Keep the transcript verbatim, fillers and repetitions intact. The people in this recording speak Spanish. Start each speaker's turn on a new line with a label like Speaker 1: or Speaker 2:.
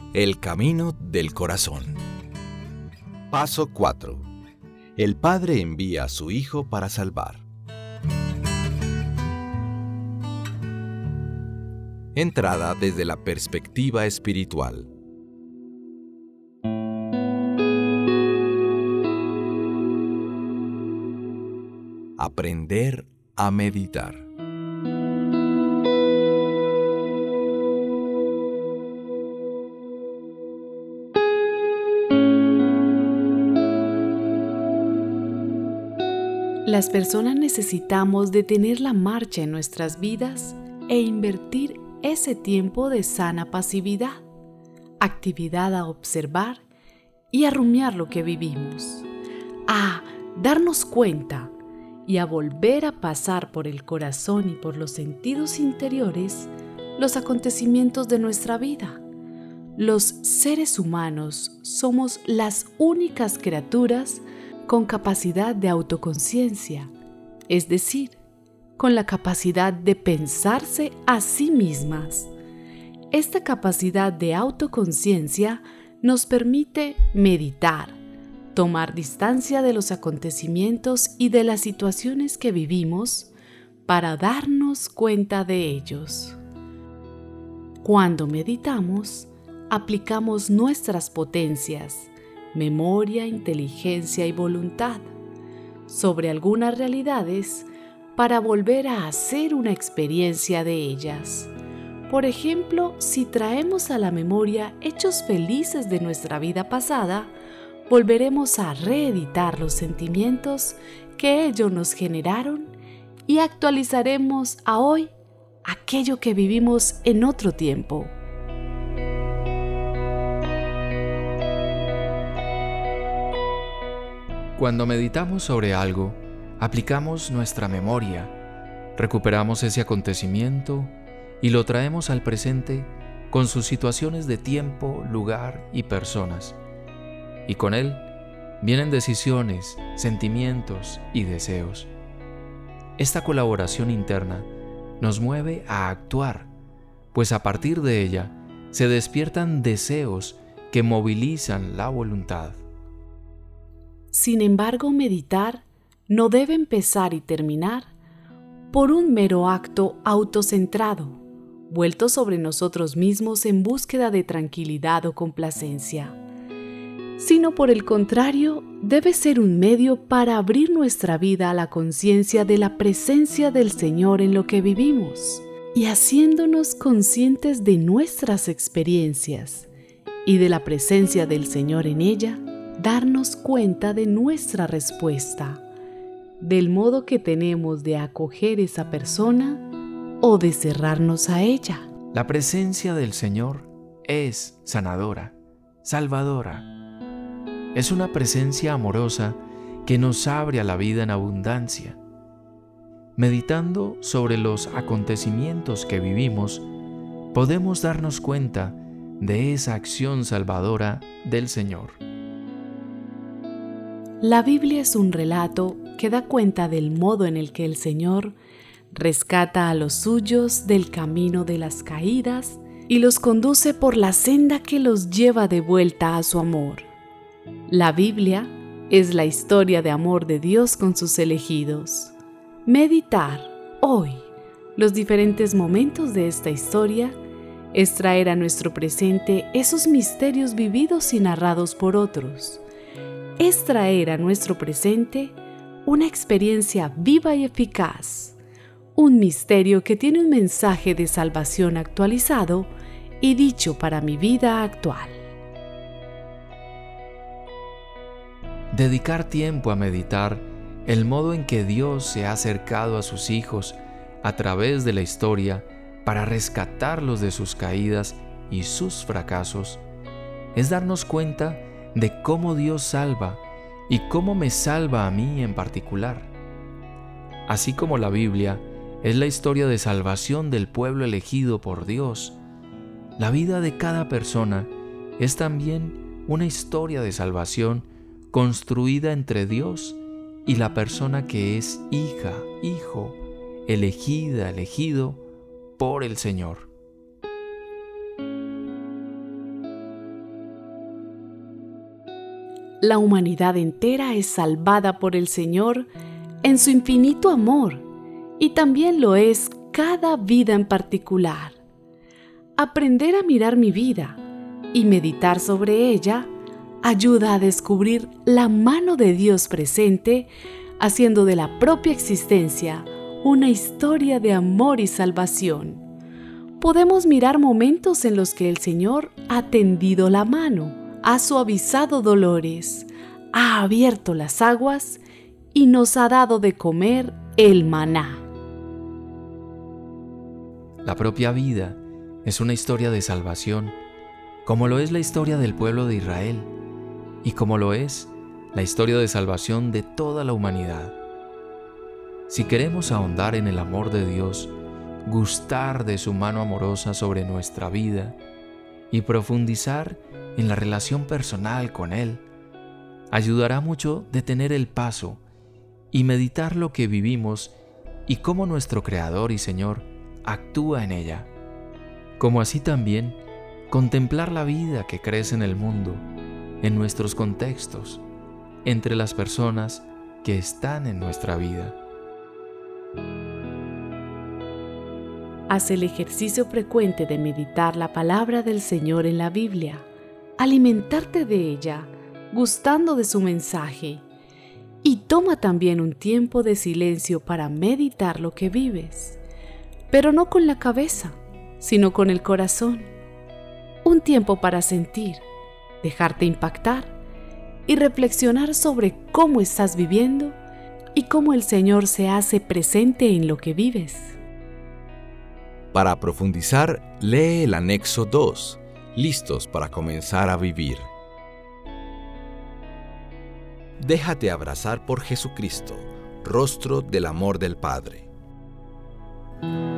Speaker 1: El camino del corazón. Paso cuatro. El Padre envía a su Hijo para salvar. Entrada desde la perspectiva espiritual. Aprender a meditar.
Speaker 2: Las personas necesitamos detener la marcha en nuestras vidas e invertir ese tiempo de sana pasividad, actividad a observar y a rumiar lo que vivimos, a darnos cuenta y a volver a pasar por el corazón y por los sentidos interiores los acontecimientos de nuestra vida. Los seres humanos somos las únicas criaturas con capacidad de autoconciencia, es decir, con la capacidad de pensarse a sí mismas. Esta capacidad de autoconciencia nos permite meditar, tomar distancia de los acontecimientos y de las situaciones que vivimos para darnos cuenta de ellos. Cuando meditamos, aplicamos nuestras potencias, memoria, inteligencia y voluntad sobre algunas realidades para volver a hacer una experiencia de ellas. Por ejemplo, si traemos a la memoria hechos felices de nuestra vida pasada, volveremos a reeditar los sentimientos que ellos nos generaron y actualizaremos a hoy aquello que vivimos en otro tiempo.
Speaker 3: Cuando meditamos sobre algo, aplicamos nuestra memoria, recuperamos ese acontecimiento y lo traemos al presente con sus situaciones de tiempo, lugar y personas. Y con él vienen decisiones, sentimientos y deseos. Esta colaboración interna nos mueve a actuar, pues a partir de ella se despiertan deseos que movilizan la voluntad.
Speaker 2: Sin embargo, meditar no debe empezar y terminar por un mero acto autocentrado, vuelto sobre nosotros mismos en búsqueda de tranquilidad o complacencia, sino por el contrario, debe ser un medio para abrir nuestra vida a la conciencia de la presencia del Señor en lo que vivimos y haciéndonos conscientes de nuestras experiencias y de la presencia del Señor en ella, darnos cuenta de nuestra respuesta, del modo que tenemos de acoger esa persona o de cerrarnos a ella.
Speaker 3: La presencia del Señor es sanadora, salvadora. Es una presencia amorosa que nos abre a la vida en abundancia. Meditando sobre los acontecimientos que vivimos, podemos darnos cuenta de esa acción salvadora del Señor.
Speaker 2: La Biblia es un relato que da cuenta del modo en el que el Señor rescata a los suyos del camino de las caídas y los conduce por la senda que los lleva de vuelta a su amor. La Biblia es la historia de amor de Dios con sus elegidos. Meditar hoy los diferentes momentos de esta historia es traer a nuestro presente esos misterios vividos y narrados por otros. Es traer a nuestro presente una experiencia viva y eficaz, un misterio que tiene un mensaje de salvación actualizado y dicho para mi vida actual.
Speaker 3: Dedicar tiempo a meditar el modo en que Dios se ha acercado a sus hijos a través de la historia para rescatarlos de sus caídas y sus fracasos es darnos cuenta de cómo Dios salva y cómo me salva a mí en particular. Así como la Biblia es la historia de salvación del pueblo elegido por Dios, la vida de cada persona es también una historia de salvación construida entre Dios y la persona que es hija, hijo, elegida, elegido por el Señor.
Speaker 2: La humanidad entera es salvada por el Señor en su infinito amor, y también lo es cada vida en particular. Aprender a mirar mi vida y meditar sobre ella ayuda a descubrir la mano de Dios presente, haciendo de la propia existencia una historia de amor y salvación. Podemos mirar momentos en los que el Señor ha tendido la mano, ha suavizado dolores, ha abierto las aguas y nos ha dado de comer el maná.
Speaker 3: La propia vida es una historia de salvación, como lo es la historia del pueblo de Israel y como lo es la historia de salvación de toda la humanidad. Si queremos ahondar en el amor de Dios, gustar de su mano amorosa sobre nuestra vida y profundizar en la relación personal con Él, ayudará mucho detener el paso y meditar lo que vivimos y cómo nuestro Creador y Señor actúa en ella, como así también contemplar la vida que crece en el mundo, en nuestros contextos, entre las personas que están en nuestra vida.
Speaker 2: Haz el ejercicio frecuente de meditar la palabra del Señor en la Biblia, alimentarte de ella, gustando de su mensaje, y toma también un tiempo de silencio para meditar lo que vives, pero no con la cabeza, sino con el corazón. Un tiempo para sentir, dejarte impactar y reflexionar sobre cómo estás viviendo y cómo el Señor se hace presente en lo que vives.
Speaker 1: Para profundizar, lee el anexo dos, listos para comenzar a vivir. Déjate abrazar por Jesucristo, rostro del amor del Padre.